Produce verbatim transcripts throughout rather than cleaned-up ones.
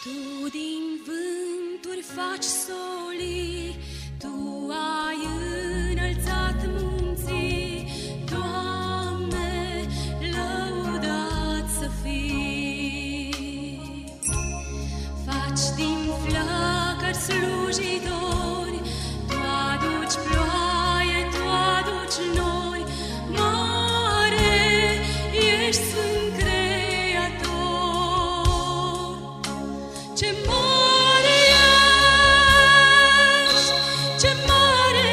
Tu din vânturi faci soli, Tu ai înălțat munții, Doamne, lăudat să fii. Faci din flăcări slujitori, Tu aduci ploaie, Tu aduci nori, mare ești Sfânt Creator. Ce mare ești, ce mare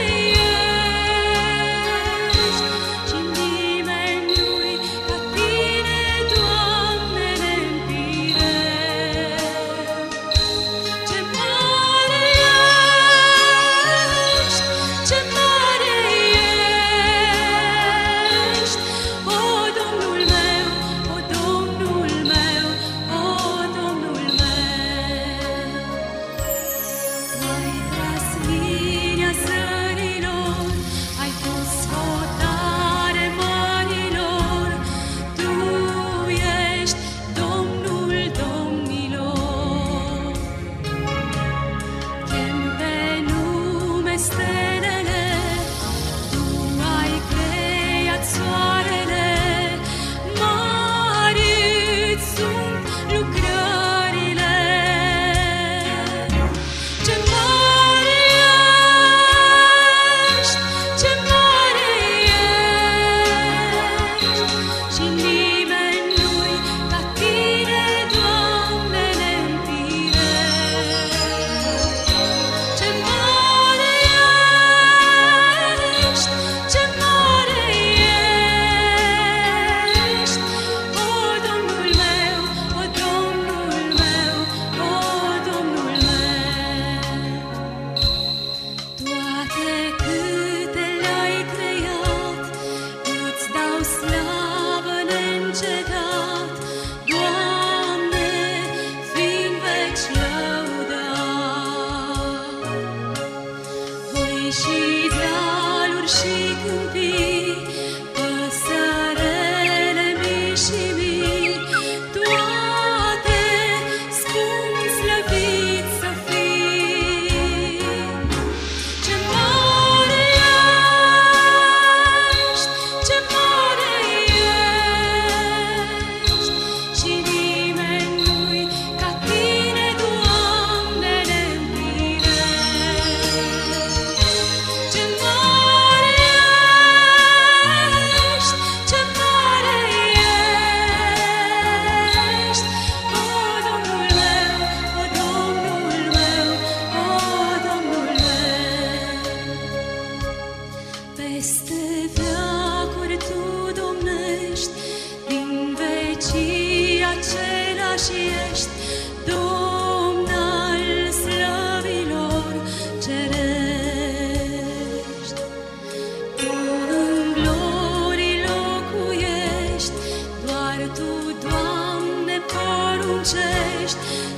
ești, și nimeni nu-i ca Tine, Doamne, neîmpire. Ce mare ești, ce mare ești, o Domnul meu, o Domnul meu, o Domnul meu. Tu ai tras linia sărilor, ai pus hotare mărilor, Tu ești Domnul domnilor. Chem pe nume stelele, Tu ai creat soarele, mari îți sunt lucrările. Ce mare ești, ce mare ești, și nimeni nu-i ca Tine, Doamne, neîmpire. Ce mare ești, ce mare ești, o Domnul meu, o Domnul meu, o Domnul meu. Toate câte le-ai creat, îți dau slavă neîncetat, Doamne, fii în veci lăudat. Voi și dealuri și câmpii, păsărele mici și mii, toate spun slăvit să fii. Ce mare ești, ce mare ești, și nimeni nu-i ca Tine, Doamne, neîmpire. Ce mare ești, ce mare ești, o Domnul meu, o Domnul meu, o Domnul meu. Peste veacuri Tu domnești, din vecii același ești, Domn al slăvilor cerești. Tu în glorii locuiești, doar Tu, Doamne, poruncești,